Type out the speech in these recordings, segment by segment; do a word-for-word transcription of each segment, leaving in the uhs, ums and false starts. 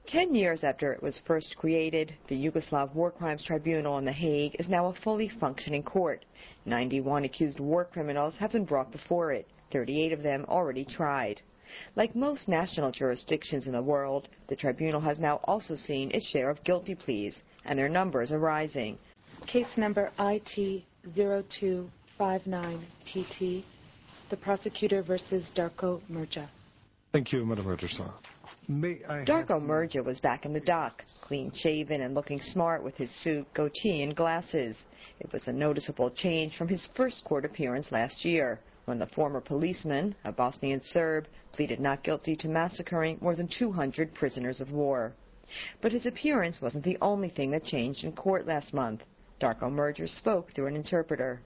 Ten years after it was first created, the Yugoslav War Crimes Tribunal in The Hague is now a fully functioning court. ninety-one accused war criminals have been brought before it, thirty-eight of them already tried. Like most national jurisdictions in the world, the tribunal has now also seen its share of guilty pleas, and their numbers are rising. Case number I T zero two five nine T T, the prosecutor versus Darko Mrđa. Thank you, Madam Registrar. May I Darko Mrđa was back in the dock, clean-shaven and looking smart with his suit, goatee, and glasses. It was a noticeable change from his first court appearance last year, when the former policeman, a Bosnian Serb, pleaded not guilty to massacring more than two hundred prisoners of war. But his appearance wasn't the only thing that changed in court last month. Darko Mrđa spoke through an interpreter.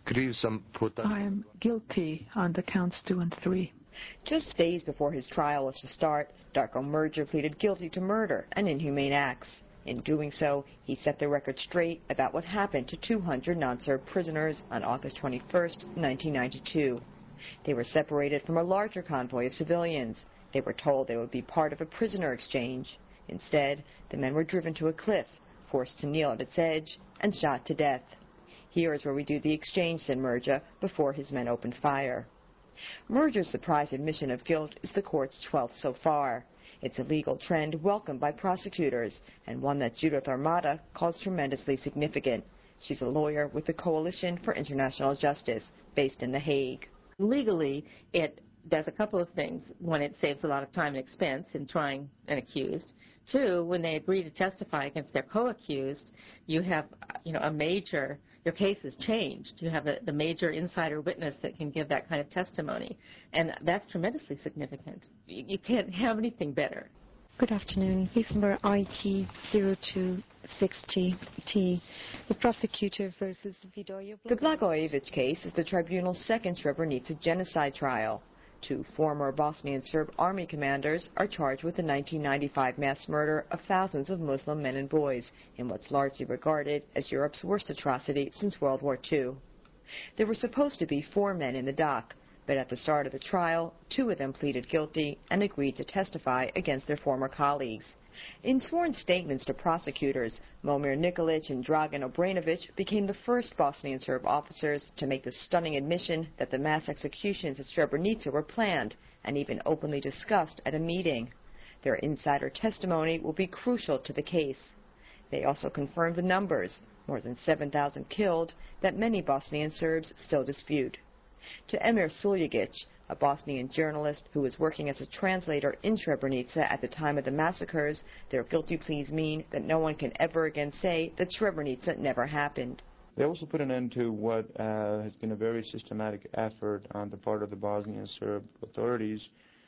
I am guilty on the counts two and three. Just days before his trial was to start, Darko Mrđa pleaded guilty to murder and inhumane acts. In doing so, he set the record straight about what happened to two hundred non-Serb prisoners on August twenty-first, nineteen ninety-two. They were separated from a larger convoy of civilians. They were told they would be part of a prisoner exchange. Instead, the men were driven to a cliff, forced to kneel at its edge, and shot to death. Here is where we do the exchange, said Mrđa, before his men opened fire. Mrđa's surprise admission of guilt is the court's twelfth so far. It's a legal trend welcomed by prosecutors, and one that Judith Armata calls tremendously significant. She's a lawyer with the Coalition for International Justice, based in The Hague. Legally, it does a couple of things. One, it saves a lot of time and expense in trying an accused. Two, when they agree to testify against their co-accused, you have, you know, a major, your case is changed. You have a, the major insider witness that can give that kind of testimony. And that's tremendously significant. You, you can't have anything better. Good afternoon. Case number I T zero two six T T, the prosecutor versus Vidoje. The Blagojević case is the tribunal's second Srebrenica genocide trial. Two former Bosnian Serb army commanders are charged with the nineteen ninety-five mass murder of thousands of Muslim men and boys in what's largely regarded as Europe's worst atrocity since World War Two. There were supposed to be four men in the dock, but at the start of the trial, two of them pleaded guilty and agreed to testify against their former colleagues. In sworn statements to prosecutors, Momir Nikolic and Dragan Obrenović became the first Bosnian Serb officers to make the stunning admission that the mass executions at Srebrenica were planned and even openly discussed at a meeting. Their insider testimony will be crucial to the case. They also confirmed the numbers, more than seven thousand killed, that many Bosnian Serbs still dispute. To Emir Suljegić, a Bosnian journalist who was working as a translator in Srebrenica at the time of the massacres, their guilty pleas mean that no one can ever again say that Srebrenica never happened. They also put an end to what uh, has been a very systematic effort on the part of the Bosnian Serb authorities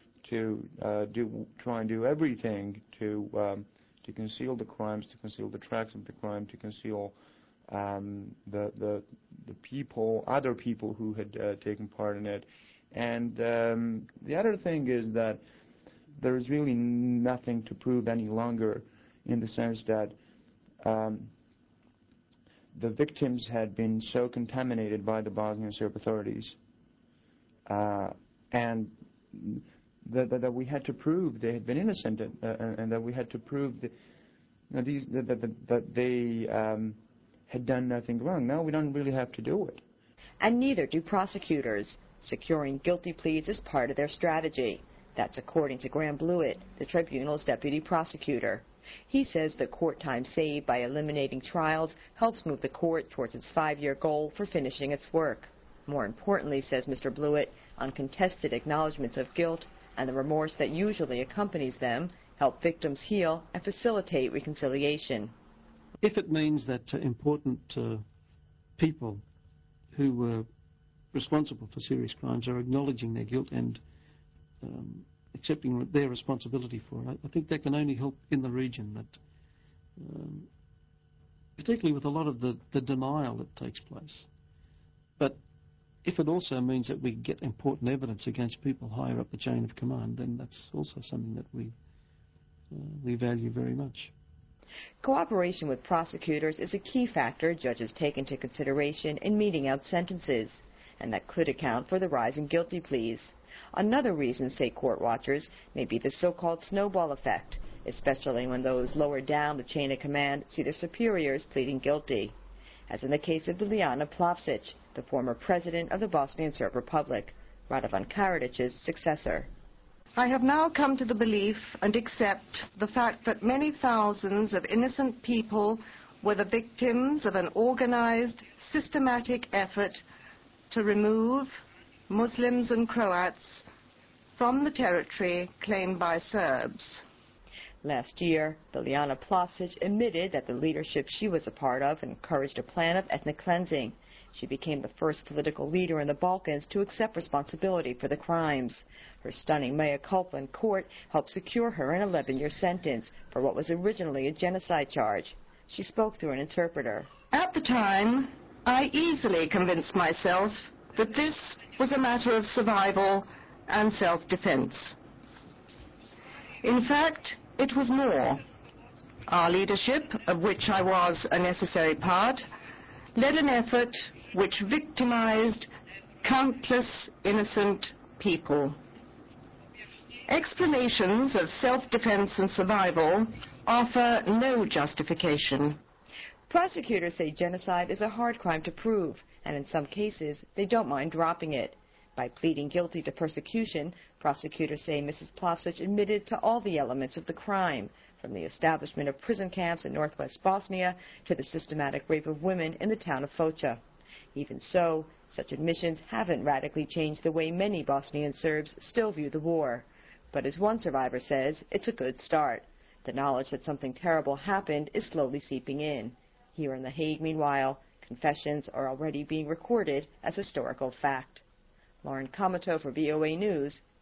to uh, do, try and do everything to, um, to conceal the crimes, to conceal the tracks of the crime, to conceal um, the, the, the people, other people who had uh, taken part in it. And um, the other thing is that there is really nothing to prove any longer, in the sense that um, the victims had been so contaminated by the Bosnian Serb authorities, uh, and that, that, that we had to prove they had been innocent, uh, and that we had to prove that, you know, these, that, that, that they um, had done nothing wrong. Now we don't really have to do it. And neither do prosecutors. Securing guilty pleas is part of their strategy. That's according to Graham Blewett, the tribunal's deputy prosecutor. He says the court time saved by eliminating trials helps move the court towards its five-year goal for finishing its work. More importantly, says Mister Blewett, uncontested acknowledgments of guilt and the remorse that usually accompanies them help victims heal and facilitate reconciliation. If it means that uh, important uh, people who were responsible for serious crimes are acknowledging their guilt and um, accepting their responsibility for it, I think that can only help in the region, that um, particularly with a lot of the, the denial that takes place. But if it also means that we get important evidence against people higher up the chain of command, then that's also something that we, uh, we value very much. Cooperation with prosecutors is a key factor judges take into consideration in meting out sentences, and that could account for the rise in guilty pleas. Another reason, say court watchers, may be the so-called snowball effect. especially when those lower down the chain of command see their superiors pleading guilty, as in the case of Biljana Plavšić, the former president of the Bosnian Serb Republic, Radovan Karadžic's successor. I have now come to the belief and accept the fact that many thousands of innocent people were the victims of an organized, systematic effort to remove Muslims and Croats from the territory claimed by Serbs. Last year, Biljana Plavšić admitted that the leadership she was a part of encouraged a plan of ethnic cleansing. She became the first political leader in the Balkans to accept responsibility for the crimes. Her stunning mea culpa in court helped secure her an eleven-year sentence for what was originally a genocide charge. She spoke through an interpreter. At the time, I easily convinced myself that this was a matter of survival and self-defense. In fact, it was more. Our leadership, of which I was a necessary part, led an effort which victimized countless innocent people. Explanations of self-defense and survival offer no justification. Prosecutors say genocide is a hard crime to prove, and in some cases, they don't mind dropping it. By pleading guilty to persecution, prosecutors say Missus Plavšić admitted to all the elements of the crime, from the establishment of prison camps in northwest Bosnia to the systematic rape of women in the town of Foča. Even so, such admissions haven't radically changed the way many Bosnian Serbs still view the war. But as one survivor says, it's a good start. The knowledge that something terrible happened is slowly seeping in. Here in The Hague, meanwhile, confessions are already being recorded as historical fact. Lauren Kamato for V O A News